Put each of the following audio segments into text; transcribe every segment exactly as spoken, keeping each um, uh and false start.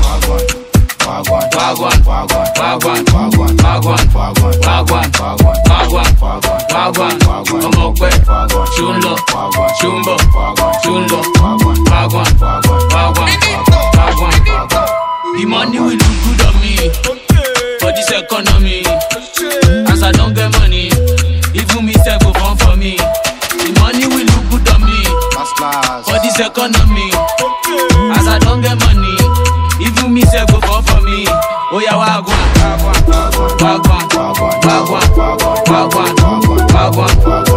wagwan, wagwan, wagwan, wagwan, wagwan, wagwan, wagwan, wagwan, wagwan, wagwan, ọmọpẹ, ṣùnlọ, ṣùnbọ, ṣùnlọ, wagwan, wagwan, wagwan. The money will look good on me for this economy. As I don't get money, even me self go fun for me. The money will look good on me for this economy. As I don't get money, even me self go fun for me. Oh yeah, wagwan, wagwan, wagwan, wagwan, wagwan, wagwan,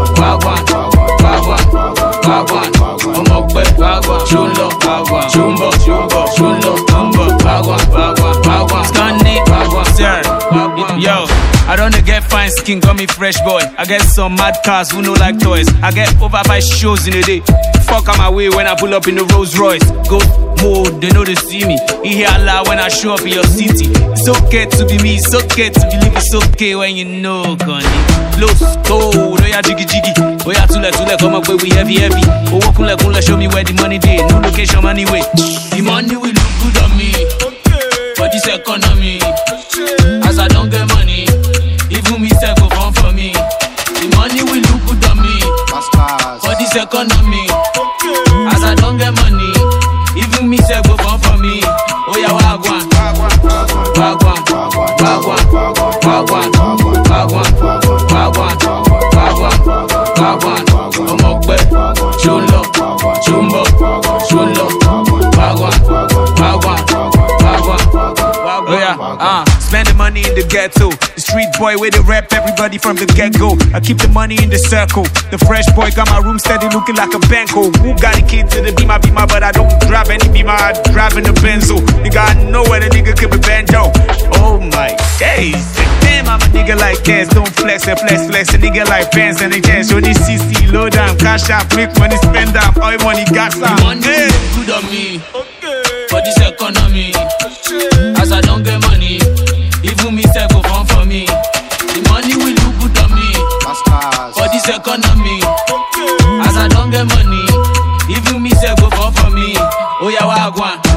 wagwan, wagwan, ọmọpẹ, ṣùnlọ, ṣùnbọ, ṣùnlọ, wagwan, wagwan, wagwan, scanning, sir. Yo, I don't get fine skin, got me fresh boy. I get some mad cars who know like toys. I get over five shows in a day. Fuck on my way when I pull up in the Rolls Royce. Go mode, they know they see me. You hear loud when I show up in your city. It's okay to be me, it's okay to believe, it's okay when you know, Connie. Los, cold, oh yeah, jiggy jiggy. Oh yeah, tule tule, come up with we heavy heavy. Oh, kule kule, show me where the money dey. No location anyway. The money will look good on me for this economy. As I don't get money, even me self go fun for me. The money will look good on me for this economy. As I don't get money, even me self go fun for me. Oh yeah, wagwan, wagwan, wagwan, wagwan, wagwan, wagwan, wagwan, ọmọpẹ, ṣùnlọ, ṣùnbọ, ṣùnlọ, wagwan, wagwan, wagwan. Oh yeah, uh, spend the money in the ghetto. The street boy where they rap everybody from the get-go. I keep the money in the circle. The fresh boy got my room steady looking like a banco. Who got a kid to the beamer, beamer, but I don't drive any beamer, I drive in the Benzo. Nigga, I know where the nigga could be bando. Oh my days. Damn, I'm a nigga like this. Don't flex and flex, flex. A nigga like pants and they can't show this C C. Low down, cash out, make money, spend down. All money, got some. The money yeah. Is good on me for this economy. As I don't get money, even me self go fun for me. The money will look good on me for this economy. As I don't get money, even me self go fun for me. Oh yeah, wagwan.